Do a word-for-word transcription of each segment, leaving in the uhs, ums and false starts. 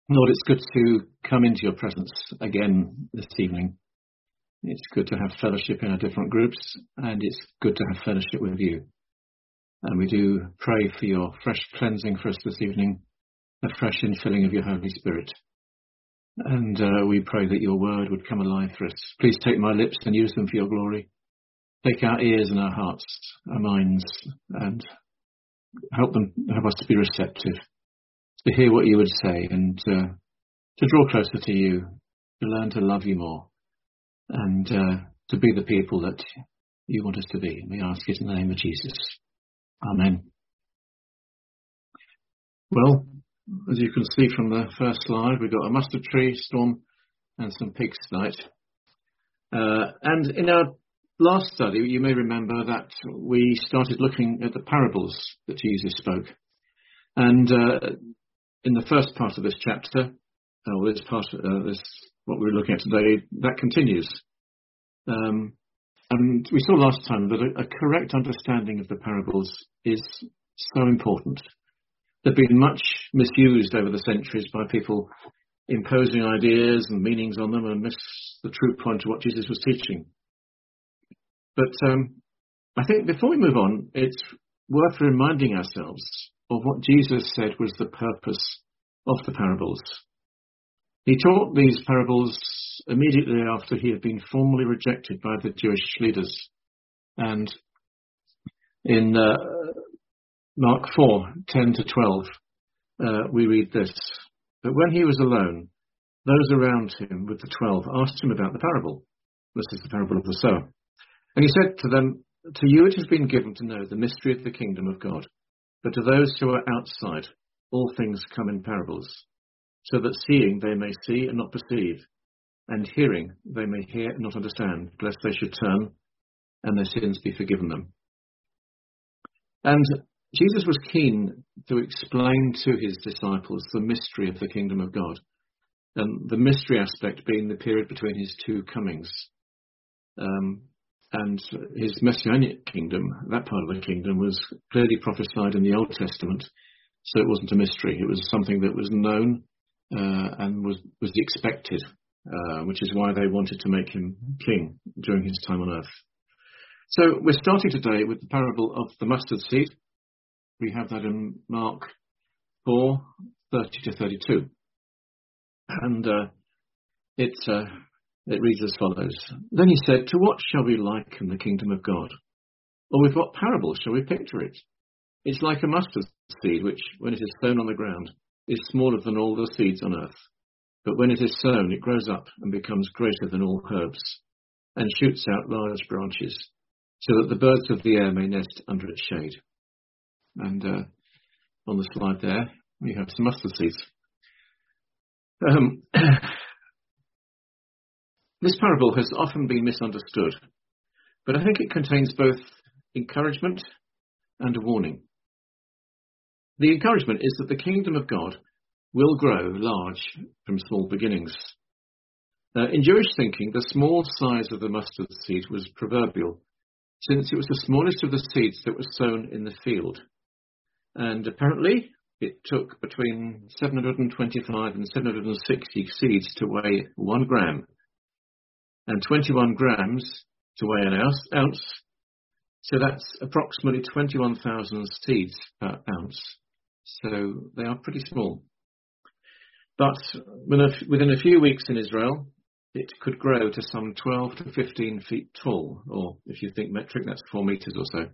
Lord, it's good to come into your presence again this evening. It's good to have fellowship in our different groups, and it's good to have fellowship with you. And we do pray for your fresh cleansing for us this evening, a fresh infilling of your Holy Spirit. And uh, we pray that your word would come alive for us. Please take my lips and use them for your glory. Take our ears and our hearts, our minds, and help them, help us to be receptive, to hear what you would say, and uh, to draw closer to you, to learn to love you more, and uh, to be the people that you want us to be. We ask it in the name of Jesus. Amen. Well, as you can see from the first slide, we've got a mustard tree, storm, and some pigs tonight. Uh, and in our last study, you may remember that we started looking at the parables that Jesus spoke. And uh, in the first part of this chapter, or this part, uh, this what we're looking at today, that continues. Um, and we saw last time that a, a correct understanding of the parables is so important. They've been much misused over the centuries by people imposing ideas and meanings on them and miss the true point of what Jesus was teaching. But um, I think before we move on, it's worth reminding ourselves of what Jesus said was the purpose of the parables. He taught these parables immediately after he had been formally rejected by the Jewish leaders. And in uh, Mark four, ten to twelve, uh, we read this. But when he was alone, those around him with the twelve asked him about the parable. This is the parable of the sower. And he said to them, to you it has been given to know the mystery of the kingdom of God. But to those who are outside, all things come in parables, so that seeing they may see and not perceive, and hearing they may hear and not understand, lest they should turn and their sins be forgiven them. And Jesus was keen to explain to his disciples the mystery of the kingdom of God, and the mystery aspect being the period between his two comings. Um, and his messianic kingdom, that part of the kingdom, was clearly prophesied in the Old Testament, so it wasn't a mystery. It was something that was known uh, and was, was expected, uh, which is why they wanted to make him king during his time on earth. So we're starting today with the parable of the mustard seed. We have that in Mark four, thirty to thirty-two. And uh, it's, uh, it reads as follows. Then he said, to what shall we liken the kingdom of God? Or with what parable shall we picture it? It's like a mustard seed, which, when it is sown on the ground, is smaller than all the seeds on earth. But when it is sown, it grows up and becomes greater than all herbs, and shoots out large branches, so that the birds of the air may nest under its shade. And uh, on the slide there, we have some mustard seeds. Um, this parable has often been misunderstood, but I think it contains both encouragement and a warning. The encouragement is that the kingdom of God will grow large from small beginnings. Uh, in Jewish thinking, the small size of the mustard seed was proverbial, since it was the smallest of the seeds that was sown in the field. And apparently, it took between seven hundred twenty-five and seven hundred sixty seeds to weigh one gram, and twenty-one grams to weigh an ounce. ounce. So that's approximately twenty-one thousand seeds per ounce. So they are pretty small. But within a few weeks in Israel, it could grow to some twelve to fifteen feet tall, or if you think metric, that's four meters or so.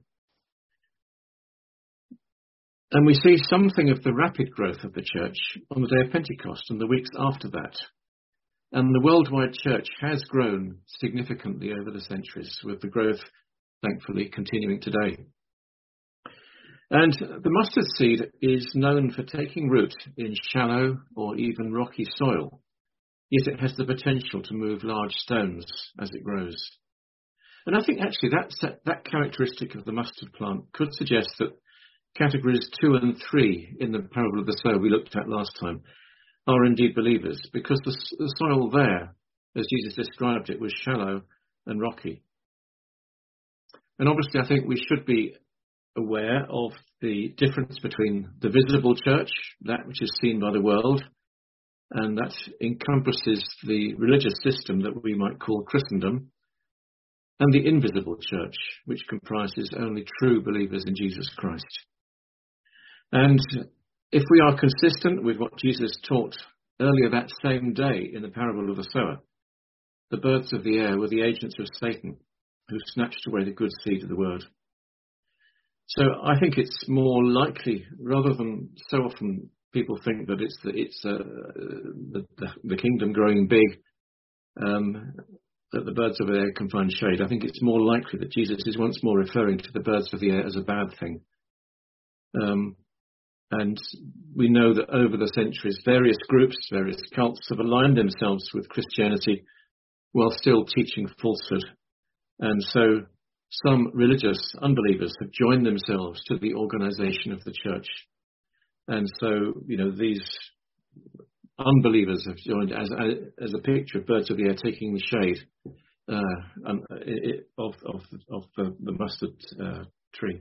And we see something of the rapid growth of the church on the day of Pentecost and the weeks after that. And the worldwide church has grown significantly over the centuries, with the growth, thankfully, continuing today. And the mustard seed is known for taking root in shallow or even rocky soil, yet it has the potential to move large stones as it grows. And I think actually that, that characteristic of the mustard plant could suggest that categories two and three in the parable of the sower we looked at last time are indeed believers, because the, the soil there, as Jesus described it, was shallow and rocky. And obviously I think we should be aware of the difference between the visible church, that which is seen by the world, and that encompasses the religious system that we might call Christendom, and the invisible church, which comprises only true believers in Jesus Christ. And if we are consistent with what Jesus taught earlier that same day in the parable of the sower, the birds of the air were the agents of Satan who snatched away the good seed of the word. So I think it's more likely, rather than so often people think that it's the, it's uh, the, the, the kingdom growing big, um, that the birds of the air can find shade. I think it's more likely that Jesus is once more referring to the birds of the air as a bad thing. Um, and we know that over the centuries, various groups, various cults have aligned themselves with Christianity while still teaching falsehood. And so some religious unbelievers have joined themselves to the organization of the church. And so, you know, these unbelievers have joined as as a picture of birds of the air taking the shade uh, um, it, of, of, of the, the mustard uh, tree.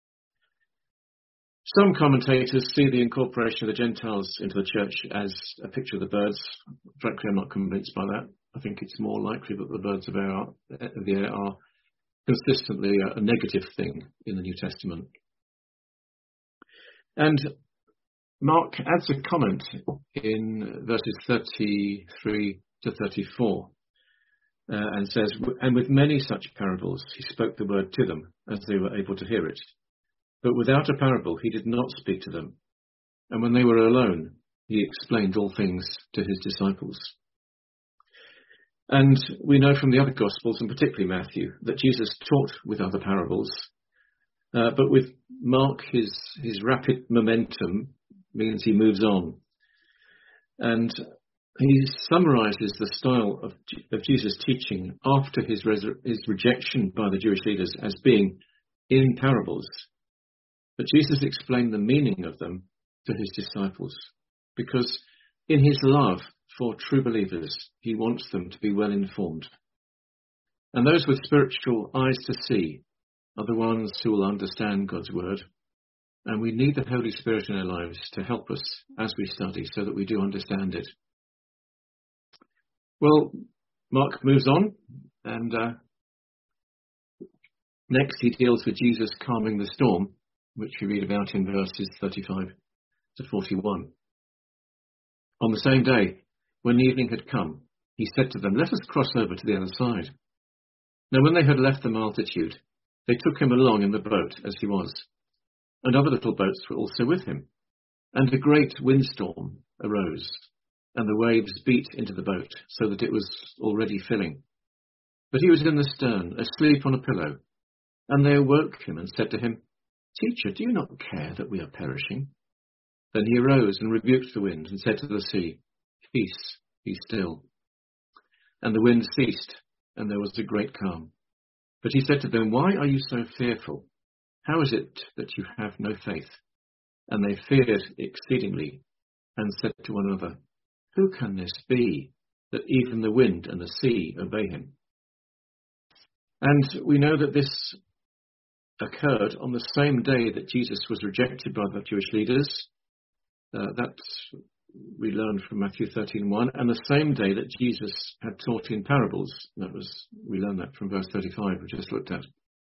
Some commentators see the incorporation of the Gentiles into the church as a picture of the birds. Frankly, I'm not convinced by that. I think it's more likely that the birds of, air are, of the air are consistently a, a negative thing in the New Testament. And Mark adds a comment in verses thirty-three to thirty-four uh, and says, "And with many such parables he spoke the word to them as they were able to hear it. But without a parable he did not speak to them. And when they were alone, he explained all things to his disciples." And we know from the other Gospels, and particularly Matthew, that Jesus taught with other parables. Uh, but with Mark, his, his rapid momentum means he moves on. And he summarizes the style of, of Jesus' teaching after his, resur- his rejection by the Jewish leaders as being in parables. But Jesus explained the meaning of them to his disciples, because in his love for true believers, he wants them to be well informed. And those with spiritual eyes to see are the ones who will understand God's word. And we need the Holy Spirit in our lives to help us as we study so that we do understand it. Well, Mark moves on, and uh, next he deals with Jesus calming the storm, which we read about in verses thirty-five to forty-one. On the same day, when evening had come, he said to them, "Let us cross over to the other side." Now when they had left the multitude, they took him along in the boat as he was, and other little boats were also with him. And a great windstorm arose, and the waves beat into the boat, so that it was already filling. But he was in the stern, asleep on a pillow. And they awoke him and said to him, "Teacher, do you not care that we are perishing?" Then he arose and rebuked the wind and said to the sea, "Peace, be still." And the wind ceased, and there was a great calm. But he said to them, "Why are you so fearful? How is it that you have no faith?" And they feared exceedingly and said to one another, "Who can this be, that even the wind and the sea obey him?" And we know that this occurred on the same day that Jesus was rejected by the Jewish leaders. Uh, that we learned from Matthew thirteen one, and the same day that Jesus had taught in parables. That was we learned that from verse thirty-five, we just looked at.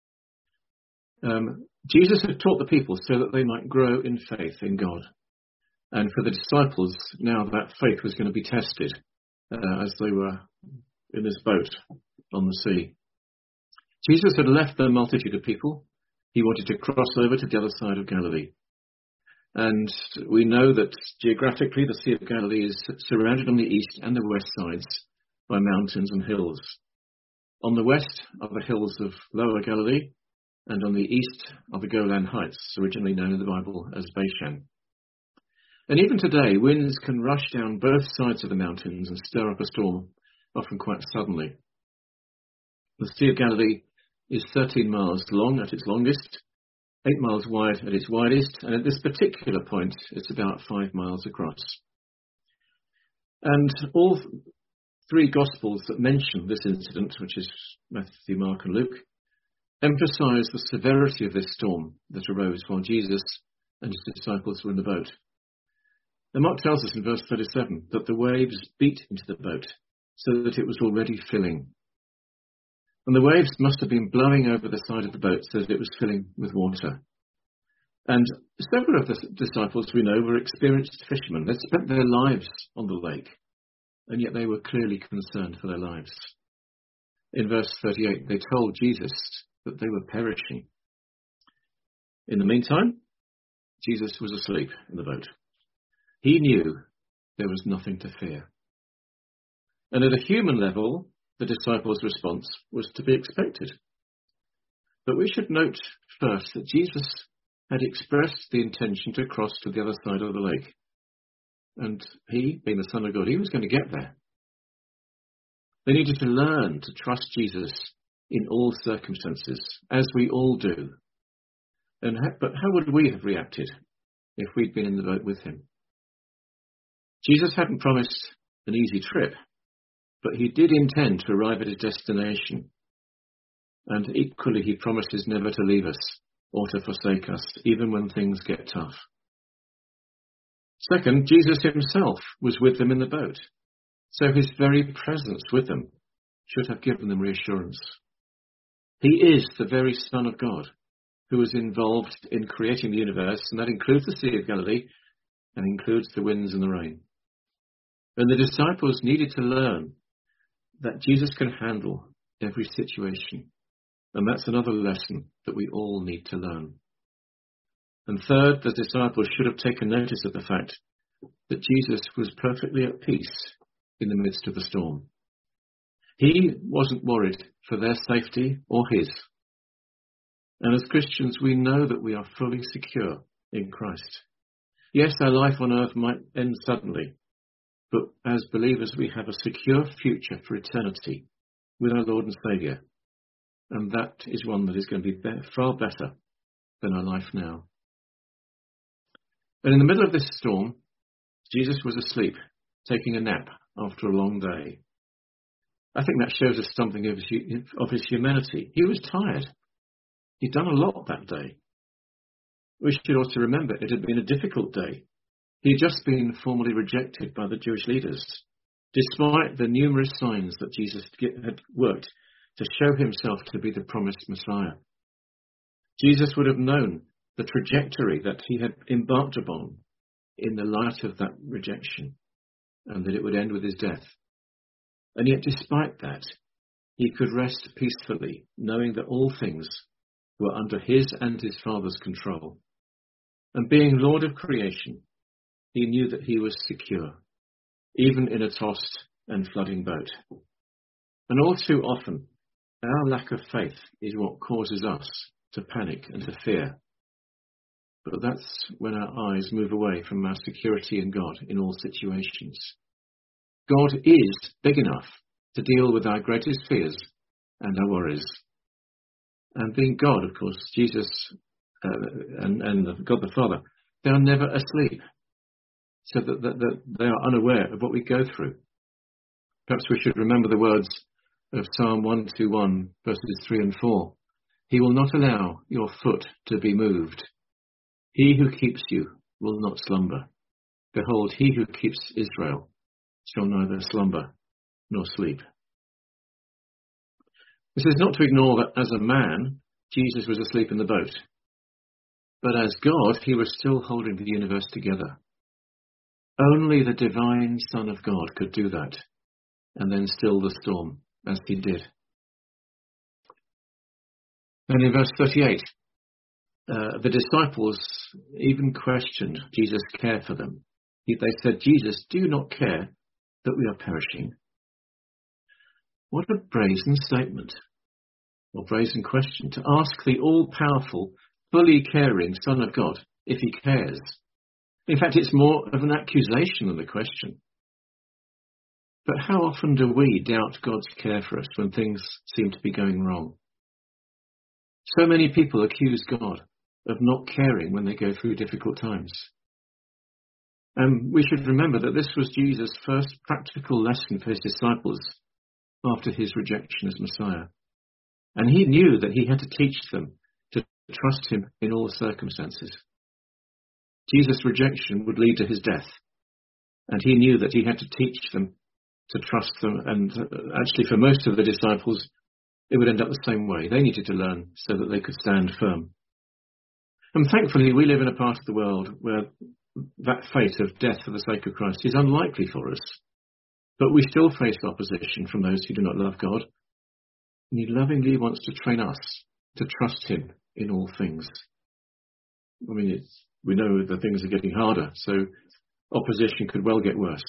Um, Jesus had taught the people so that they might grow in faith in God. And for the disciples, now that faith was going to be tested uh, as they were in this boat on the sea. Jesus had left the multitude of people. He wanted to cross over to the other side of Galilee. And we know that geographically the Sea of Galilee is surrounded on the east and the west sides by mountains and hills. On the west are the hills of Lower Galilee, and on the east are the Golan Heights, originally known in the Bible as Bashan. And even today, winds can rush down both sides of the mountains and stir up a storm, often quite suddenly. The Sea of Galilee is thirteen miles long at its longest, eight miles wide at its widest, and at this particular point, it's about five miles across. And all three Gospels that mention this incident, which is Matthew, Mark, and Luke, emphasize the severity of this storm that arose while Jesus and his disciples were in the boat. And Mark tells us in verse thirty-seven that the waves beat into the boat so that it was already filling. And the waves must have been blowing over the side of the boat so that it was filling with water. And several of the disciples we know were experienced fishermen. They'd spent their lives on the lake, and yet they were clearly concerned for their lives. In verse thirty-eight, they told Jesus that they were perishing. In the meantime, Jesus was asleep in the boat. He knew there was nothing to fear. And at a human level, the disciples' response was to be expected. But we should note first that Jesus had expressed the intention to cross to the other side of the lake. And he, being the Son of God, he was going to get there. They needed to learn to trust Jesus in all circumstances, as we all do. And ha- but how would we have reacted if we'd been in the boat with him? Jesus hadn't promised an easy trip, but he did intend to arrive at his destination. And equally, he promises never to leave us or to forsake us, even when things get tough. Second, Jesus himself was with them in the boat, so his very presence with them should have given them reassurance. He is the very Son of God who was involved in creating the universe, and that includes the Sea of Galilee and includes the winds and the rain. And the disciples needed to learn that Jesus can handle every situation. And that's another lesson that we all need to learn. And third, the disciples should have taken notice of the fact that Jesus was perfectly at peace in the midst of the storm. He wasn't worried for their safety or his. And as Christians, we know that we are fully secure in Christ. Yes, our life on earth might end suddenly, but as believers, we have a secure future for eternity with our Lord and Saviour. And that is one that is going to be far better than our life now. And in the middle of this storm, Jesus was asleep, taking a nap after a long day. I think that shows us something of his, of his humanity. He was tired. He'd done a lot that day. We should also remember it had been a difficult day. He had just been formally rejected by the Jewish leaders, despite the numerous signs that Jesus had worked to show himself to be the promised Messiah. Jesus would have known the trajectory that he had embarked upon in the light of that rejection, and that it would end with his death. And yet, despite that, he could rest peacefully, knowing that all things were under his and his Father's control. And being Lord of creation, he knew that he was secure, even in a tossed and flooding boat. And all too often, our lack of faith is what causes us to panic and to fear. But that's when our eyes move away from our security in God in all situations. God is big enough to deal with our greatest fears and our worries. And being God, of course, Jesus uh, and, and God the Father, they are never asleep, so that, that, that they are unaware of what we go through. Perhaps we should remember the words of Psalm one twenty-one, verses three and four. He will not allow your foot to be moved. He who keeps you will not slumber. Behold, he who keeps Israel shall neither slumber nor sleep. This is not to ignore that as a man, Jesus was asleep in the boat. But as God, he was still holding the universe together. Only the divine Son of God could do that, and then still the storm, as he did. And in verse thirty-eight, uh, the disciples even questioned Jesus' care for them. They said, Jesus, do you not care that we are perishing? What a brazen statement, or brazen question, to ask the all-powerful, fully caring Son of God if he cares. In fact, it's more of an accusation than a question. But how often do we doubt God's care for us when things seem to be going wrong? So many people accuse God of not caring when they go through difficult times. And we should remember that this was Jesus' first practical lesson for his disciples after his rejection as Messiah. And he knew that he had to teach them to trust him in all circumstances. Jesus' rejection would lead to his death, And he knew that he had to teach them to trust them. And actually, for most of the disciples, it would end up the same way. They needed to learn so that they could stand firm. And thankfully, we live in a part of the world where that fate of death for the sake of Christ is unlikely for us. But we still face opposition from those who do not love God. And he lovingly wants to train us to trust him in all things. I mean, it's, we know that things are getting harder, so opposition could well get worse.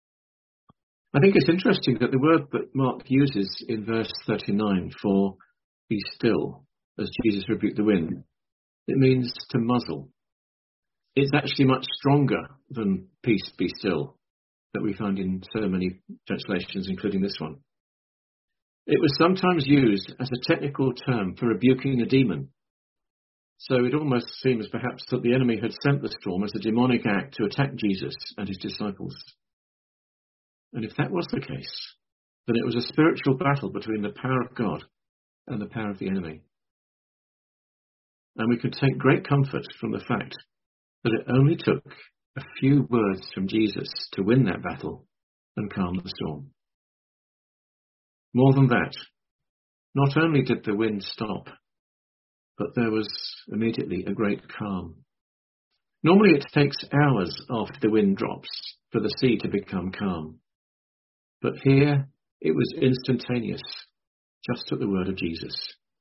I think it's interesting that the word that Mark uses in verse thirty-nine for be still, as Jesus rebuked the wind, it means to muzzle. It's actually much stronger than peace be still that we find in so many translations, including this one. It was sometimes used as a technical term for rebuking a demon. So it almost seems perhaps that the enemy had sent the storm as a demonic act to attack Jesus and his disciples. And if that was the case, then it was a spiritual battle between the power of God and the power of the enemy. And we could take great comfort from the fact that it only took a few words from Jesus to win that battle and calm the storm. More than that, not only did the wind stop, but there was immediately a great calm. Normally it takes hours after the wind drops for the sea to become calm. But here it was instantaneous, just at the word of Jesus.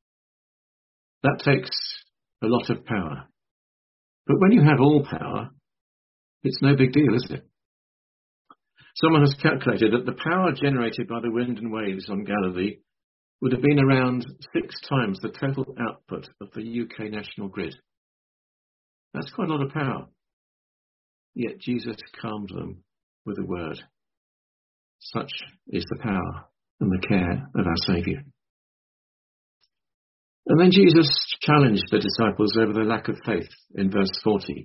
That takes a lot of power. But when you have all power, it's no big deal, is it? Someone has calculated that the power generated by the wind and waves on Galilee would have been around six times the total output of the U K national grid. That's quite a lot of power. Yet Jesus calmed them with a word. Such is the power and the care of our Saviour. And then Jesus challenged the disciples over their lack of faith in verse forty.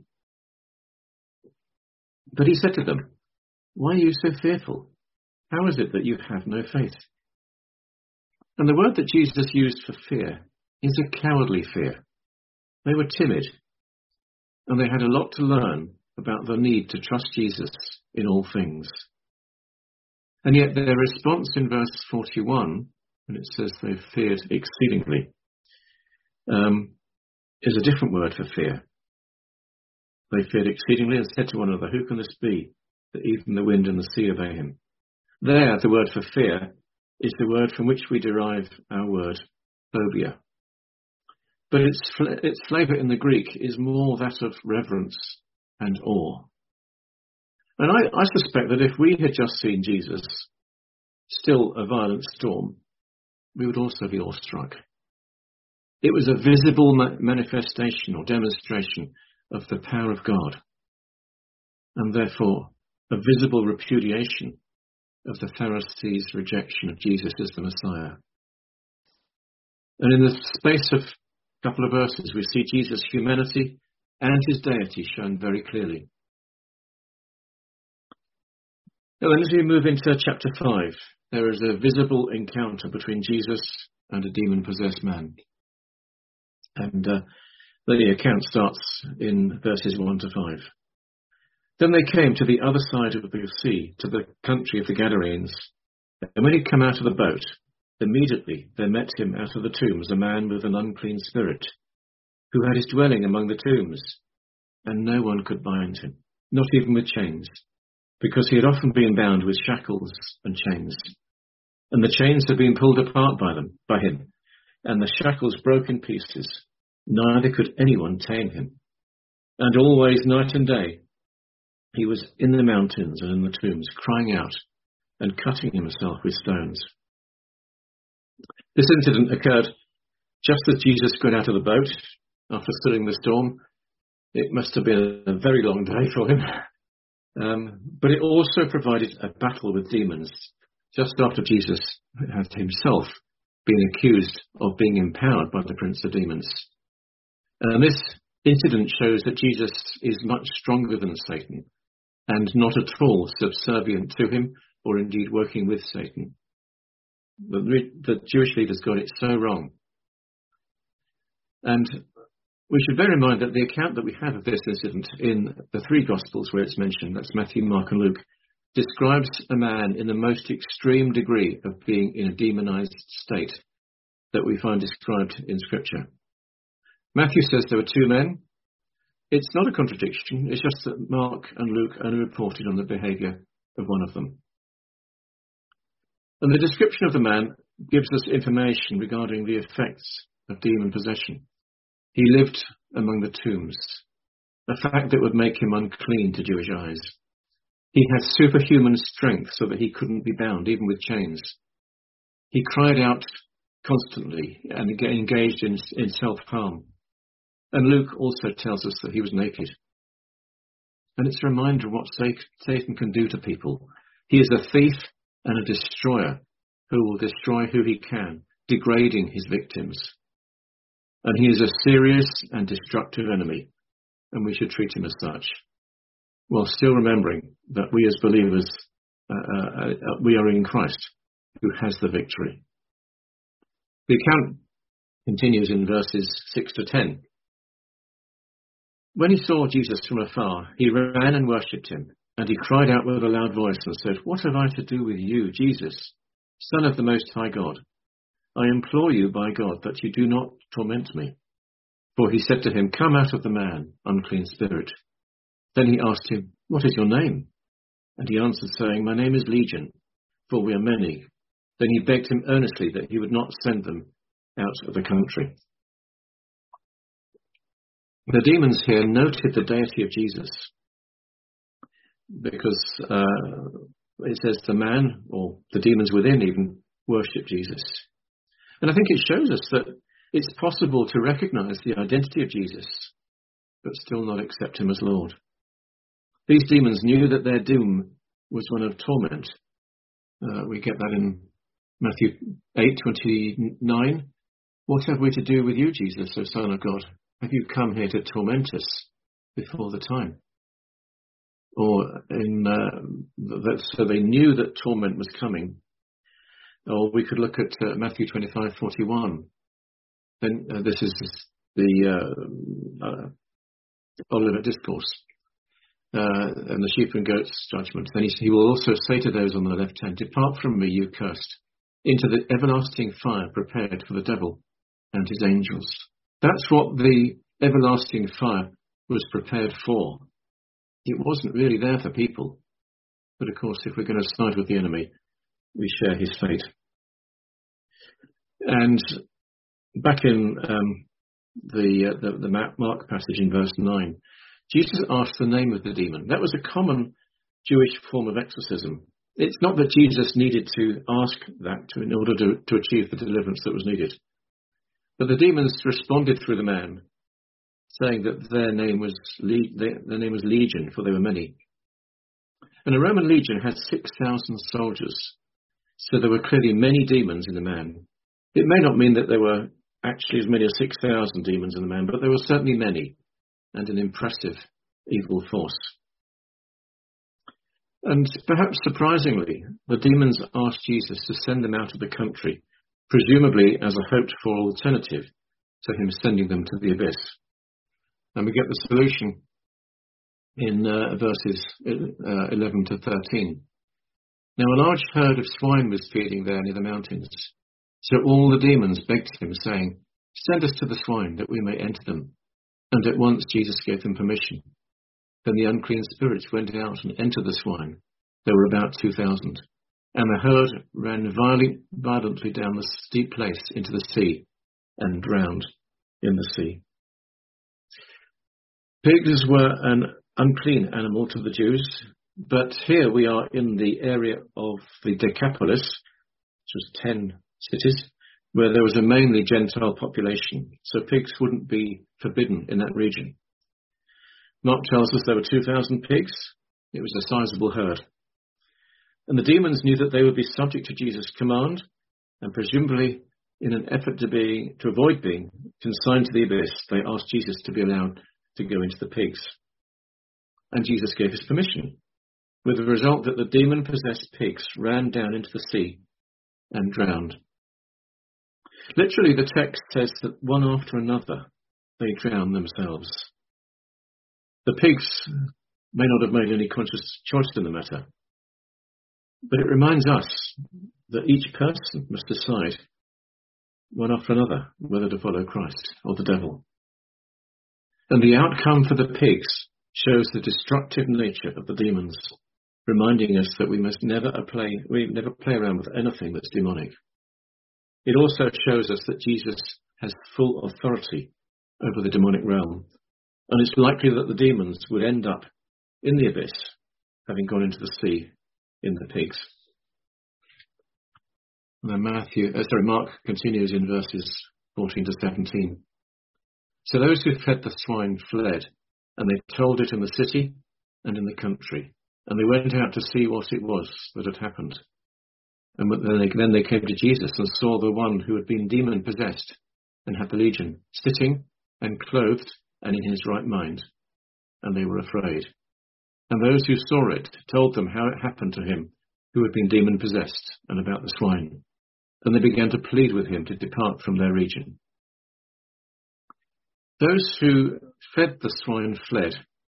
But he said to them, "Why are you so fearful? How is it that you have no faith?" And the word that Jesus used for fear is a cowardly fear. They were timid, and they had a lot to learn about the need to trust Jesus in all things. And yet their response in verse forty-one, when it says they feared exceedingly, um, is a different word for fear. They feared exceedingly and said to one another, "Who can this be, that even the wind and the sea obey him?" There, the word for fear is the word from which we derive our word phobia. But its, its flavour in the Greek is more that of reverence and awe. And I, I suspect that if we had just seen Jesus still a violent storm, we would also be awestruck. It was a visible ma- manifestation or demonstration of the power of God, and therefore a visible repudiation of the Pharisees' rejection of Jesus as the Messiah. And in the space of a couple of verses, we see Jesus' humanity and his deity shown very clearly. Now, as we move into chapter five, there is a visible encounter between Jesus and a demon-possessed man. And uh, the account starts in verses one to five. Then they came to the other side of the sea, to the country of the Gadarenes. And when he'd come out of the boat, immediately there met him out of the tombs a man with an unclean spirit, who had his dwelling among the tombs, and no one could bind him, not even with chains, because he had often been bound with shackles and chains. And the chains had been pulled apart by them, by him, and the shackles broke in pieces. Neither could anyone tame him. And always, night and day, he was in the mountains and in the tombs, crying out and cutting himself with stones. This incident occurred just as Jesus got out of the boat after stilling the storm. It must have been a very long day for him. Um, but it also provided a battle with demons, just after Jesus had himself been accused of being empowered by the prince of demons. And this incident shows that Jesus is much stronger than Satan, and not at all subservient to him, or indeed working with Satan. The, the Jewish leaders got it so wrong. And we should bear in mind that the account that we have of this incident in the three Gospels where it's mentioned, that's Matthew, Mark and Luke, describes a man in the most extreme degree of being in a demonized state that we find described in Scripture. Matthew says there were two men. It's not a contradiction. It's just that Mark and Luke only reported on the behavior of one of them. And the description of the man gives us information regarding the effects of demon possession. He lived among the tombs, a fact that would make him unclean to Jewish eyes. He had superhuman strength so that he couldn't be bound, even with chains. He cried out constantly and engaged in, in self-harm. And Luke also tells us that he was naked. And it's a reminder of what Satan can do to people. He is a thief and a destroyer who will destroy who he can, degrading his victims. And he is a serious and destructive enemy, and we should treat him as such, while still remembering that we as believers, uh, uh, uh, we are in Christ, who has the victory. The account continues in verses six to ten. When he saw Jesus from afar, he ran and worshipped him, and he cried out with a loud voice and said, "What have I to do with you, Jesus, Son of the Most High God? I implore you by God that you do not torment me." For he said to him, "Come out of the man, unclean spirit." Then he asked him, "What is your name?" And he answered, saying, "My name is Legion, for we are many." Then he begged him earnestly that he would not send them out of the country. The demons here noted the deity of Jesus, because uh, it says the man, or the demons within even, worship Jesus. And I think it shows us that it's possible to recognize the identity of Jesus, but still not accept him as Lord. These demons knew that their doom was one of torment. Uh, we get that in Matthew eight twenty-nine. "What have we to do with you, Jesus, O Son of God? Have you come here to torment us before the time?" Or in uh, that, so they knew that torment was coming. Or we could look at uh, Matthew twenty-five forty-one. Then uh, this is the uh, uh, Olivet Discourse uh, and the sheep and goats judgment. Then he, he will also say to those on the left hand, "Depart from me, you cursed, into the everlasting fire prepared for the devil and his angels." That's what the everlasting fire was prepared for. It wasn't really there for people. But of course, if we're going to side with the enemy, we share his fate. And back in um, the, uh, the the Mark passage in verse nine, Jesus asked the name of the demon. That was a common Jewish form of exorcism. It's not that Jesus needed to ask that to, in order to, to achieve the deliverance that was needed. But the demons responded through the man, saying that their name was Le- their, their name was Legion, for they were many. And a Roman legion had six thousand soldiers, so there were clearly many demons in the man. It may not mean that there were actually as many as six thousand demons in the man, but there were certainly many, and an impressive evil force. And perhaps surprisingly, the demons asked Jesus to send them out of the country, presumably as a hoped-for alternative to him sending them to the abyss. And we get the solution in uh, verses uh, eleven to thirteen. "Now a large herd of swine was feeding there near the mountains. So all the demons begged him, saying, 'Send us to the swine, that we may enter them.' And at once Jesus gave them permission. Then the unclean spirits went out and entered the swine. There were about two thousand. And the herd ran violently down the steep place into the sea and drowned in the sea." Pigs were an unclean animal to the Jews, but here we are in the area of the Decapolis, which was ten cities, where there was a mainly Gentile population, so pigs wouldn't be forbidden in that region. Mark tells us there were two thousand pigs. It was a sizable herd. And the demons knew that they would be subject to Jesus' command, and presumably in an effort to be to avoid being consigned to the abyss, they asked Jesus to be allowed to go into the pigs. And Jesus gave his permission, with the result that the demon-possessed pigs ran down into the sea and drowned. Literally, the text says that one after another, they drowned themselves. The pigs may not have made any conscious choice in the matter. But it reminds us that each person must decide one after another whether to follow Christ or the devil. And the outcome for the pigs shows the destructive nature of the demons, reminding us that we must never play, we never play around with anything that's demonic. It also shows us that Jesus has full authority over the demonic realm, and it's likely that the demons would end up in the abyss, having gone into the sea in the pigs. And then Matthew, uh, sorry, Mark continues in verses fourteen to seventeen. So those who fed the swine fled, and they told it in the city and in the country, and they went out to see what it was that had happened. And then they, then they came to Jesus and saw the one who had been demon-possessed and had the legion, sitting and clothed and in his right mind. And they were afraid. And those who saw it told them how it happened to him who had been demon-possessed and about the swine. And they began to plead with him to depart from their region. Those who fed the swine fled.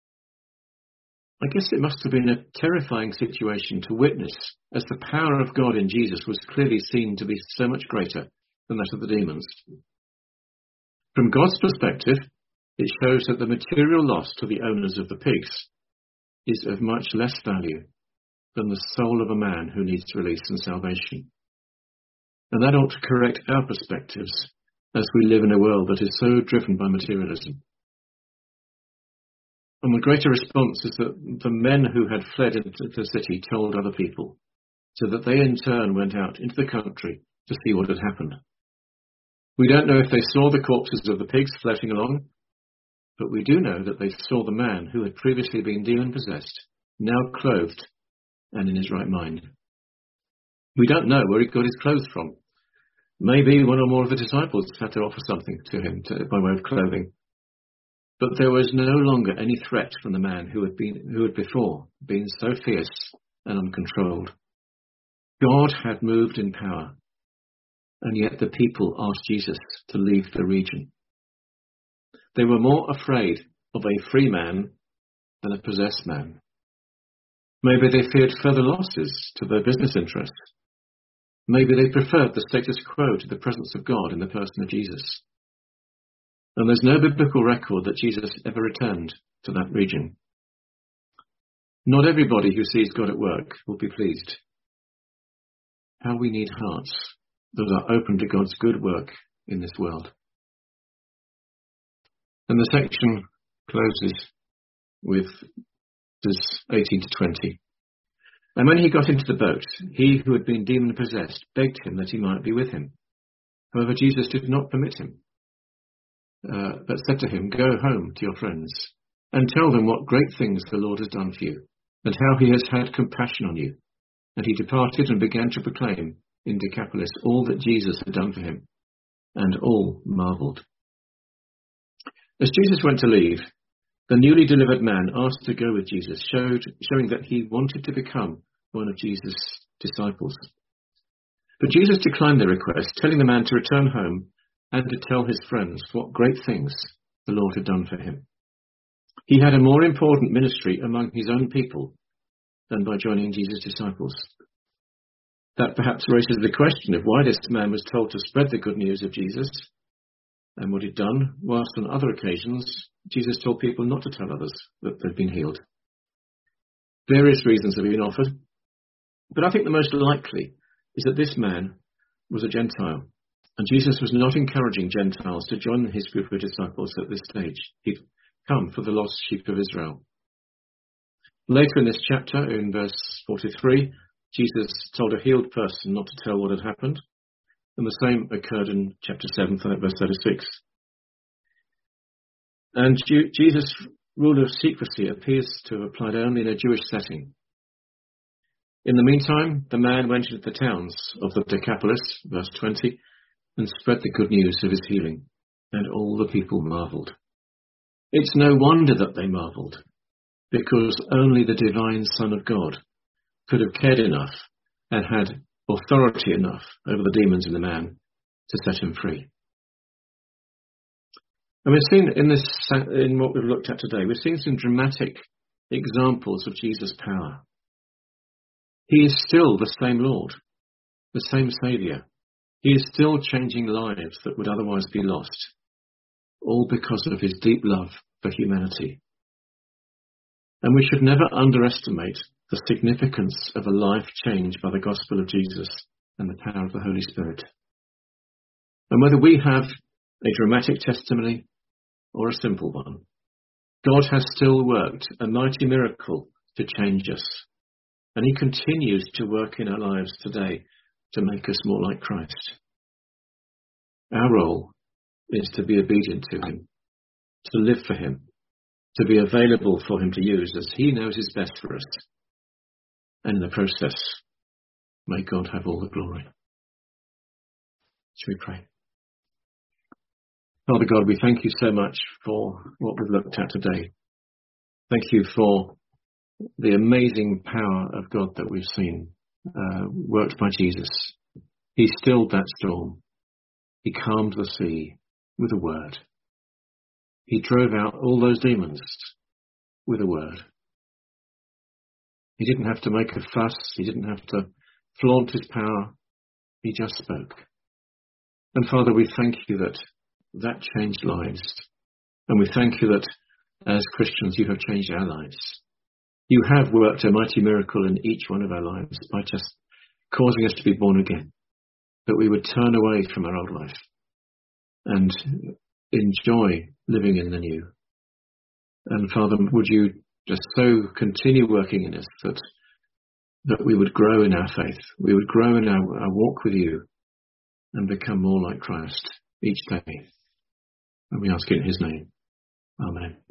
I guess it must have been a terrifying situation to witness, as the power of God in Jesus was clearly seen to be so much greater than that of the demons. From God's perspective, it shows that the material loss to the owners of the pigs is of much less value than the soul of a man who needs release and salvation. And that ought to correct our perspectives as we live in a world that is so driven by materialism. And the greater response is that the men who had fled into the city told other people, so that they in turn went out into the country to see what had happened. We don't know if they saw the corpses of the pigs floating along, but we do know that they saw the man who had previously been demon-possessed, now clothed and in his right mind. We don't know where he got his clothes from. Maybe one or more of the disciples had to offer something to him to, by way of clothing. But there was no longer any threat from the man who had been, who had before been so fierce and uncontrolled. God had moved in power, and yet the people asked Jesus to leave the region. They were more afraid of a free man than a possessed man. Maybe they feared further losses to their business interests. Maybe they preferred the status quo to the presence of God in the person of Jesus. And there's no biblical record that Jesus ever returned to that region. Not everybody who sees God at work will be pleased. How we need hearts that are open to God's good work in this world. And the section closes with verses eighteen to twenty. And when he got into the boat, he who had been demon-possessed begged him that he might be with him. However, Jesus did not permit him, uh, but said to him, "Go home to your friends and tell them what great things the Lord has done for you, and how he has had compassion on you." And he departed and began to proclaim in Decapolis all that Jesus had done for him, and all marveled. As Jesus went to leave, the newly delivered man asked to go with Jesus, showed, showing that he wanted to become one of Jesus' disciples. But Jesus declined the request, telling the man to return home and to tell his friends what great things the Lord had done for him. He had a more important ministry among his own people than by joining Jesus' disciples. That perhaps raises the question of why this man was told to spread the good news of Jesus and what he'd done, whilst on other occasions Jesus told people not to tell others that they'd been healed. Various reasons have been offered, but I think the most likely is that this man was a Gentile, and Jesus was not encouraging Gentiles to join his group of disciples at this stage. He'd come for the lost sheep of Israel. Later in this chapter, in verse forty-three, Jesus told a healed person not to tell what had happened, and the same occurred in chapter seven, verse thirty-six. And Jesus' rule of secrecy appears to have applied only in a Jewish setting. In the meantime, the man went into the towns of the Decapolis, verse twenty, and spread the good news of his healing, and all the people marveled. It's no wonder that they marveled, because only the divine Son of God could have cared enough and had authority enough over the demons in the man to set him free. And we've seen in this, in what we've looked at today, we've seen some dramatic examples of Jesus' power. He is still the same Lord, the same Saviour. He is still changing lives that would otherwise be lost, all because of his deep love for humanity. And we should never underestimate the significance of a life changed by the gospel of Jesus and the power of the Holy Spirit. And whether we have a dramatic testimony or a simple one, God has still worked a mighty miracle to change us. And he continues to work in our lives today to make us more like Christ. Our role is to be obedient to him, to live for him, to be available for him to use as he knows is best for us. And in the process, may God have all the glory. Shall we pray? Father God, we thank you so much for what we've looked at today. Thank you for the amazing power of God that we've seen uh, worked by Jesus. He stilled that storm. He calmed the sea with a word. He drove out all those demons with a word. He didn't have to make a fuss. He didn't have to flaunt his power. He just spoke. And Father, we thank you that that changed lives. And we thank you that as Christians, you have changed our lives. You have worked a mighty miracle in each one of our lives by just causing us to be born again, that we would turn away from our old life and enjoy living in the new. And Father, would you just so continue working in us that that we would grow in our faith, we would grow in our, our walk with you and become more like Christ each day. And we ask it in his name. Amen.